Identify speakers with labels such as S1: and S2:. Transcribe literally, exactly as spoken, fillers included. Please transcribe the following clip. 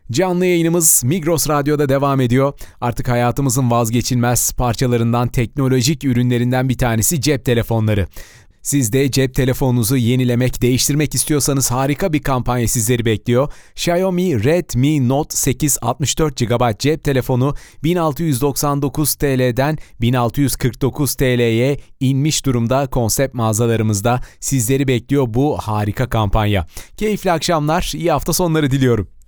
S1: Canlı yayınımız Migros Radyo'da devam ediyor. Artık hayatımızın vazgeçilmez parçalarından, teknolojik ürünlerinden bir tanesi cep telefonları. Siz de cep telefonunuzu yenilemek, değiştirmek istiyorsanız harika bir kampanya sizleri bekliyor. Xiaomi Redmi Note sekiz altmış dört gigabayt cep telefonu bin altı yüz doksan dokuz TL'den bin altı yüz kırk dokuz TL'ye inmiş durumda konsept mağazalarımızda. Sizleri bekliyor bu harika kampanya. Keyifli akşamlar, iyi hafta sonları diliyorum.